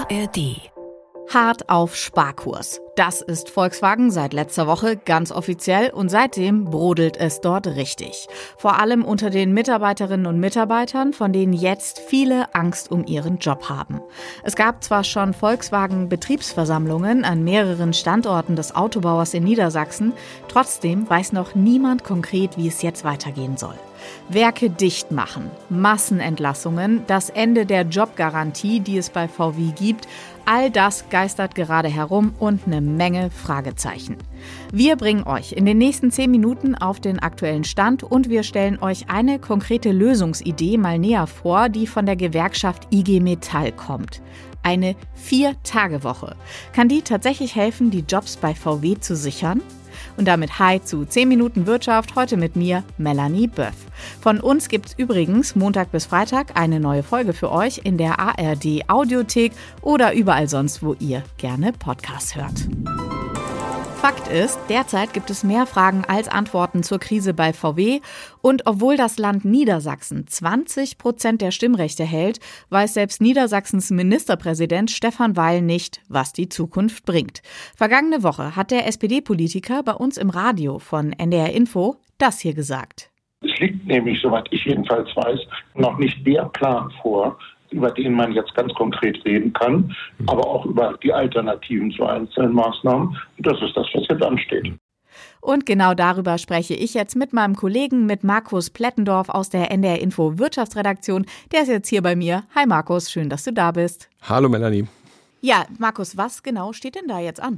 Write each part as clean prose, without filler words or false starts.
ARD. Hart auf Sparkurs. Das ist Volkswagen seit letzter Woche ganz offiziell und seitdem brodelt es dort richtig. Vor allem unter den Mitarbeiterinnen und Mitarbeitern, von denen jetzt viele Angst um ihren Job haben. Es gab zwar schon Volkswagen-Betriebsversammlungen an mehreren Standorten des Autobauers in Niedersachsen, trotzdem weiß noch niemand konkret, wie es jetzt weitergehen soll. Werke dicht machen, Massenentlassungen, das Ende der Jobgarantie, die es bei VW gibt, all das geistert gerade herum und eine Menge Fragezeichen. Wir bringen euch in den nächsten 10 Minuten auf den aktuellen Stand und wir stellen euch eine konkrete Lösungsidee mal näher vor, die von der Gewerkschaft IG Metall kommt. Eine 4-Tage-Woche. Kann die tatsächlich helfen, die Jobs bei VW zu sichern? Und damit hi zu 10 Minuten Wirtschaft, heute mit mir, Melanie Böff. Von uns gibt's übrigens Montag bis Freitag eine neue Folge für euch in der ARD Audiothek oder überall sonst, wo ihr gerne Podcasts hört. Fakt ist, derzeit gibt es mehr Fragen als Antworten zur Krise bei VW. Und obwohl das Land Niedersachsen 20% der Stimmrechte hält, weiß selbst Niedersachsens Ministerpräsident Stefan Weil nicht, was die Zukunft bringt. Vergangene Woche hat der SPD-Politiker bei uns im Radio von NDR Info das hier gesagt. Es liegt nämlich, soweit ich jedenfalls weiß, noch nicht der Plan vor, über den man jetzt ganz konkret reden kann, aber auch über die Alternativen zu einzelnen Maßnahmen. Und das ist das, was jetzt ansteht. Und genau darüber spreche ich jetzt mit meinem Kollegen, mit Markus Plettendorf aus der NDR Info Wirtschaftsredaktion. Der ist jetzt hier bei mir. Hi Markus, schön, dass du da bist. Hallo Melanie. Ja, Markus, was genau steht denn da jetzt an?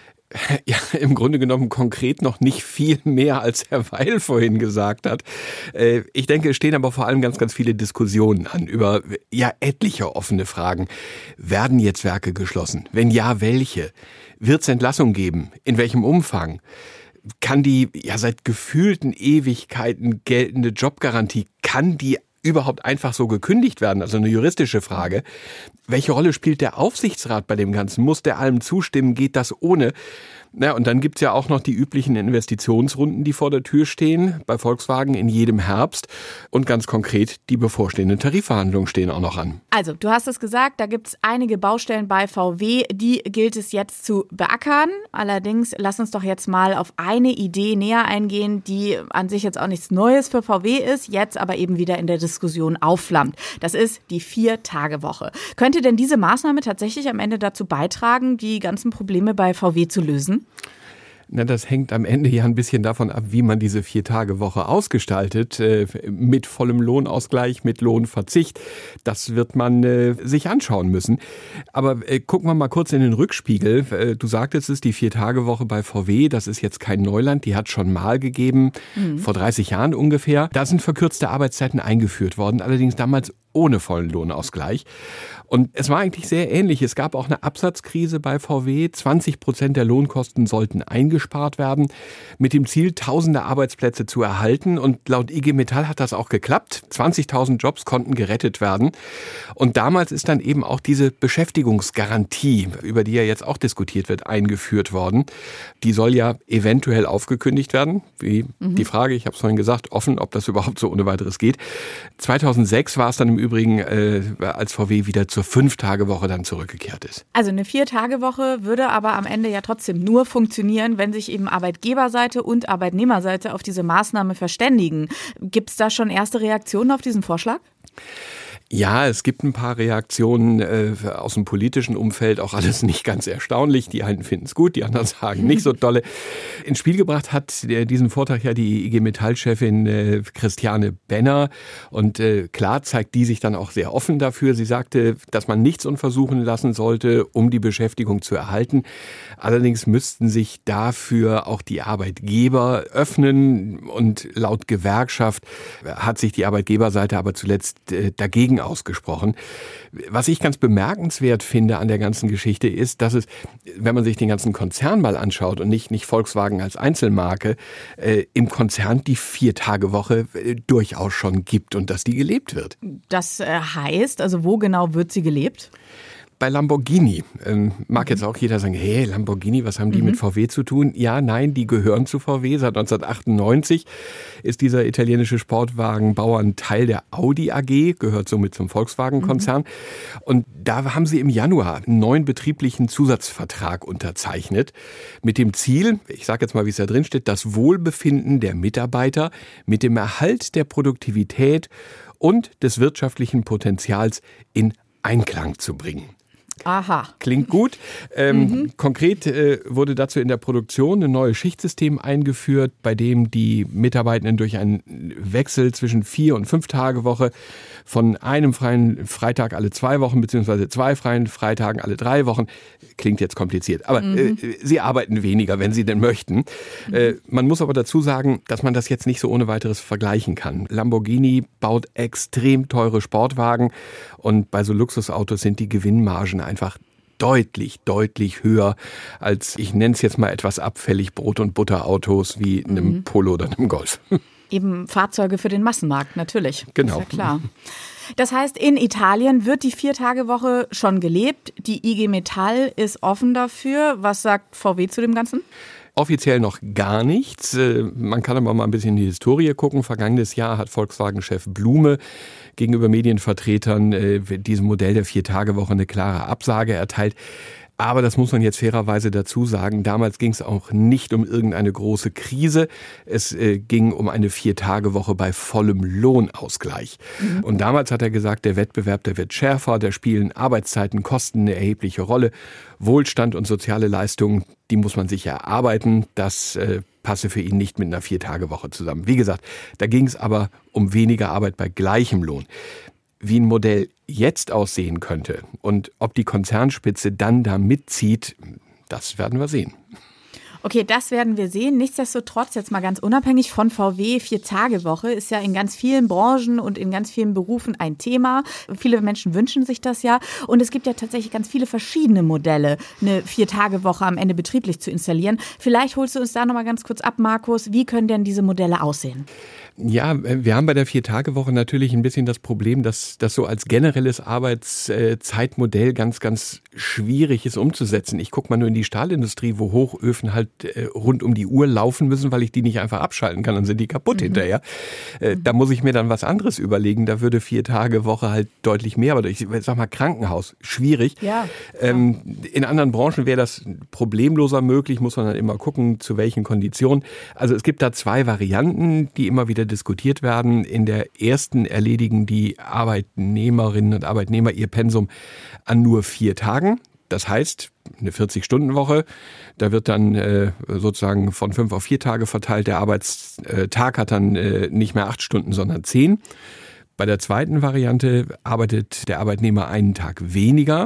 Ja, im Grunde genommen konkret noch nicht viel mehr, als Herr Weil vorhin gesagt hat. Ich denke, es stehen aber vor allem ganz, ganz viele Diskussionen an über etliche offene Fragen. Werden jetzt Werke geschlossen? Wenn ja, welche? Wird es Entlassungen geben? In welchem Umfang? Kann die seit gefühlten Ewigkeiten geltende Jobgarantie, kann die überhaupt einfach so gekündigt werden? Also eine juristische Frage. Welche Rolle spielt der Aufsichtsrat bei dem Ganzen? Muss der allem zustimmen? Geht das ohne? Na, und dann gibt's ja auch noch die üblichen Investitionsrunden, die vor der Tür stehen, bei Volkswagen in jedem Herbst. Und ganz konkret, die bevorstehenden Tarifverhandlungen stehen auch noch an. Also, du hast es gesagt, da gibt's einige Baustellen bei VW, die gilt es jetzt zu beackern. Allerdings, lass uns doch jetzt mal auf eine Idee näher eingehen, die an sich jetzt auch nichts Neues für VW ist, jetzt aber eben wieder in der Diskussion aufflammt. Das ist die 4-Tage-Woche. Könnte denn diese Maßnahme tatsächlich am Ende dazu beitragen, die ganzen Probleme bei VW zu lösen? Na, das hängt am Ende ja ein bisschen davon ab, wie man diese 4-Tage-Woche ausgestaltet, mit vollem Lohnausgleich, mit Lohnverzicht. Das wird man sich anschauen müssen. Aber gucken wir mal kurz in den Rückspiegel. Du sagtest es, die 4-Tage-Woche bei VW, das ist jetzt kein Neuland, die hat schon mal gegeben, vor 30 Jahren ungefähr. Da sind verkürzte Arbeitszeiten eingeführt worden, allerdings damals ohne vollen Lohnausgleich. Und es war eigentlich sehr ähnlich. Es gab auch eine Absatzkrise bei VW. 20% der Lohnkosten sollten eingespart werden, mit dem Ziel, tausende Arbeitsplätze zu erhalten. Und laut IG Metall hat das auch geklappt. 20.000 Jobs konnten gerettet werden. Und damals ist dann eben auch diese Beschäftigungsgarantie, über die ja jetzt auch diskutiert wird, eingeführt worden. Die soll ja eventuell aufgekündigt werden. Wie die Frage, ich habe es vorhin gesagt, offen, ob das überhaupt so ohne weiteres geht. 2006 war es dann im Übrigen, als VW wieder zur 5-Tage-Woche dann zurückgekehrt ist. Also eine 4-Tage-Woche würde aber am Ende ja trotzdem nur funktionieren, wenn sich eben Arbeitgeberseite und Arbeitnehmerseite auf diese Maßnahme verständigen. Gibt es da schon erste Reaktionen auf diesen Vorschlag? Ja, es gibt ein paar Reaktionen aus dem politischen Umfeld, auch alles nicht ganz erstaunlich. Die einen finden es gut, die anderen sagen nicht so dolle. Ins Spiel gebracht hat diesen Vortrag ja die IG Metall-Chefin Christiane Benner. Und klar zeigt die sich dann auch sehr offen dafür. Sie sagte, dass man nichts unversuchen lassen sollte, um die Beschäftigung zu erhalten. Allerdings müssten sich dafür auch die Arbeitgeber öffnen. Und laut Gewerkschaft hat sich die Arbeitgeberseite aber zuletzt dagegen ausgesprochen. Was ich ganz bemerkenswert finde an der ganzen Geschichte ist, dass es, wenn man sich den ganzen Konzern mal anschaut und nicht Volkswagen als Einzelmarke, im Konzern die 4-Tage-Woche durchaus schon gibt und dass die gelebt wird. Das heißt, also wo genau wird sie gelebt? bei Lamborghini. Mag jetzt auch jeder sagen, hey, Lamborghini, was haben die mit VW zu tun? Ja, nein, die gehören zu VW. Seit 1998 ist dieser italienische Sportwagenbauer ein Teil der Audi AG, gehört somit zum Volkswagen-Konzern. Und da haben sie im Januar einen neuen betrieblichen Zusatzvertrag unterzeichnet mit dem Ziel, ich sage jetzt mal, wie es da drin steht, das Wohlbefinden der Mitarbeiter mit dem Erhalt der Produktivität und des wirtschaftlichen Potenzials in Einklang zu bringen. Aha. Klingt gut. Konkret wurde dazu in der Produktion ein neues Schichtsystem eingeführt, bei dem die Mitarbeitenden durch einen Wechsel zwischen 4- und 5-Tage-Woche von einem freien Freitag alle 2 Wochen beziehungsweise 2 freien Freitagen alle 3 Wochen, klingt jetzt kompliziert, aber sie arbeiten weniger, wenn sie denn möchten. Man muss aber dazu sagen, dass man das jetzt nicht so ohne weiteres vergleichen kann. Lamborghini baut extrem teure Sportwagen und bei so Luxusautos sind die Gewinnmargen einfach deutlich höher als, ich nenne es jetzt mal etwas abfällig, Brot- und Butterautos wie einem Polo oder einem Golf. Eben Fahrzeuge für den Massenmarkt, natürlich. Genau. Ist ja klar. Das heißt, in Italien wird die 4-Tage-Woche schon gelebt. Die IG Metall ist offen dafür. Was sagt VW zu dem Ganzen? Offiziell noch gar nichts. Man kann aber mal ein bisschen in die Historie gucken. Vergangenes Jahr hat Volkswagen-Chef Blume gegenüber Medienvertretern diesem Modell der 4-Tage-Woche eine klare Absage erteilt. Aber das muss man jetzt fairerweise dazu sagen, damals ging es auch nicht um irgendeine große Krise. Es ging um eine 4-Tage-Woche bei vollem Lohnausgleich. Und damals hat er gesagt, der Wettbewerb, der wird schärfer, da spielen Arbeitszeiten, Kosten eine erhebliche Rolle. Wohlstand und soziale Leistungen, die muss man sich erarbeiten. Das passe für ihn nicht mit einer 4-Tage-Woche zusammen. Wie gesagt, da ging es aber um weniger Arbeit bei gleichem Lohn. Wie ein Modell jetzt aussehen könnte und ob die Konzernspitze dann da mitzieht, das werden wir sehen. Okay, das werden wir sehen. Nichtsdestotrotz, jetzt mal ganz unabhängig von VW, 4-Tage-Woche ist ja in ganz vielen Branchen und in ganz vielen Berufen ein Thema. Viele Menschen wünschen sich das ja. Und es gibt ja tatsächlich ganz viele verschiedene Modelle, eine 4-Tage-Woche am Ende betrieblich zu installieren. Vielleicht holst du uns da nochmal ganz kurz ab, Markus. Wie können denn diese Modelle aussehen? Ja, wir haben bei der 4-Tage-Woche natürlich ein bisschen das Problem, dass das so als generelles Arbeitszeitmodell ganz schwierig ist umzusetzen. Ich gucke mal nur in die Stahlindustrie, wo Hochöfen halt rund um die Uhr laufen müssen, weil ich die nicht einfach abschalten kann, dann sind die kaputt hinterher. Da muss ich mir dann was anderes überlegen. Da würde 4-Tage-Woche halt deutlich mehr, aber ich sag mal Krankenhaus, schwierig. Ja. In anderen Branchen wäre das problemloser möglich, muss man dann immer gucken, zu welchen Konditionen. Also es gibt da 2 Varianten, die immer wieder diskutiert werden. In der ersten erledigen die Arbeitnehmerinnen und Arbeitnehmer ihr Pensum an nur 4 Tagen. Das heißt, eine 40-Stunden-Woche, da wird dann sozusagen von 5 auf 4 Tage verteilt. Der Arbeitstag hat dann nicht mehr 8 Stunden, sondern 10. Bei der zweiten Variante arbeitet der Arbeitnehmer einen Tag weniger.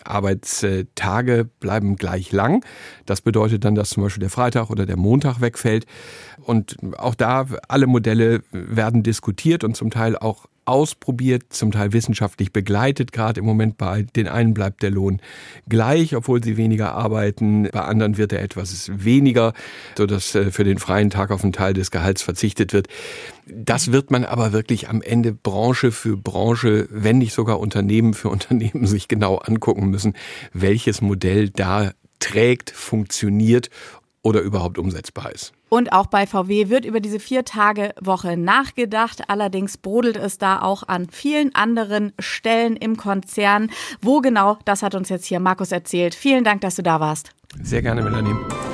Arbeitstage bleiben gleich lang. Das bedeutet dann, dass zum Beispiel der Freitag oder der Montag wegfällt. Und auch da, alle Modelle werden diskutiert und zum Teil auch ausprobiert, zum Teil wissenschaftlich begleitet. Gerade im Moment bei den einen bleibt der Lohn gleich, obwohl sie weniger arbeiten. Bei anderen wird er etwas weniger, sodass für den freien Tag auf einen Teil des Gehalts verzichtet wird. Das wird man aber wirklich am Ende Branche für Branche, wenn nicht sogar Unternehmen für Unternehmen sich genau angucken müssen, welches Modell da trägt, funktioniert oder überhaupt umsetzbar ist. Und auch bei VW wird über diese 4-Tage-Woche nachgedacht. Allerdings brodelt es da auch an vielen anderen Stellen im Konzern. Wo genau, das hat uns jetzt hier Markus erzählt. Vielen Dank, dass du da warst. Sehr gerne, Melanie.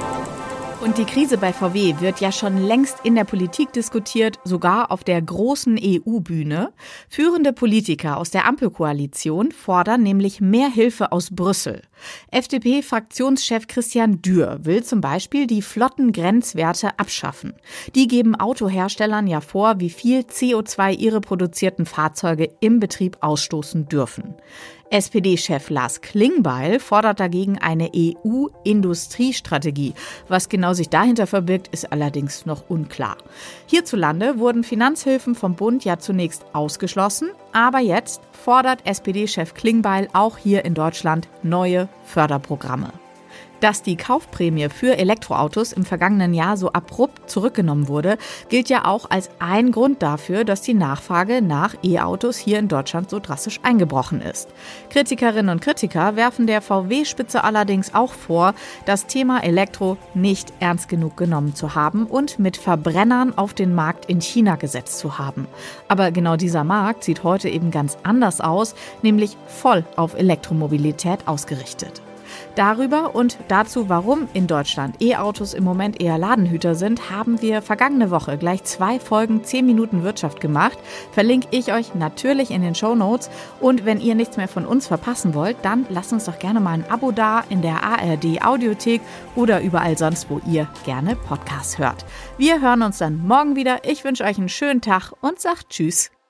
Und die Krise bei VW wird ja schon längst in der Politik diskutiert, sogar auf der großen EU-Bühne. Führende Politiker aus der Ampelkoalition fordern nämlich mehr Hilfe aus Brüssel. FDP-Fraktionschef Christian Dürr will zum Beispiel die Flottengrenzwerte abschaffen. Die geben Autoherstellern ja vor, wie viel CO2 ihre produzierten Fahrzeuge im Betrieb ausstoßen dürfen. SPD-Chef Lars Klingbeil fordert dagegen eine EU-Industriestrategie. Was genau sich dahinter verbirgt, ist allerdings noch unklar. Hierzulande wurden Finanzhilfen vom Bund ja zunächst ausgeschlossen, aber jetzt fordert SPD-Chef Klingbeil auch hier in Deutschland neue Förderprogramme. Dass die Kaufprämie für Elektroautos im vergangenen Jahr so abrupt zurückgenommen wurde, gilt ja auch als ein Grund dafür, dass die Nachfrage nach E-Autos hier in Deutschland so drastisch eingebrochen ist. Kritikerinnen und Kritiker werfen der VW-Spitze allerdings auch vor, das Thema Elektro nicht ernst genug genommen zu haben und mit Verbrennern auf den Markt in China gesetzt zu haben. Aber genau dieser Markt sieht heute eben ganz anders aus, nämlich voll auf Elektromobilität ausgerichtet. Darüber und dazu, warum in Deutschland E-Autos im Moment eher Ladenhüter sind, haben wir vergangene Woche gleich 2 Folgen 10 Minuten Wirtschaft gemacht. Verlinke ich euch natürlich in den Shownotes. Und wenn ihr nichts mehr von uns verpassen wollt, dann lasst uns doch gerne mal ein Abo da in der ARD Audiothek oder überall sonst, wo ihr gerne Podcasts hört. Wir hören uns dann morgen wieder. Ich wünsche euch einen schönen Tag und sagt Tschüss.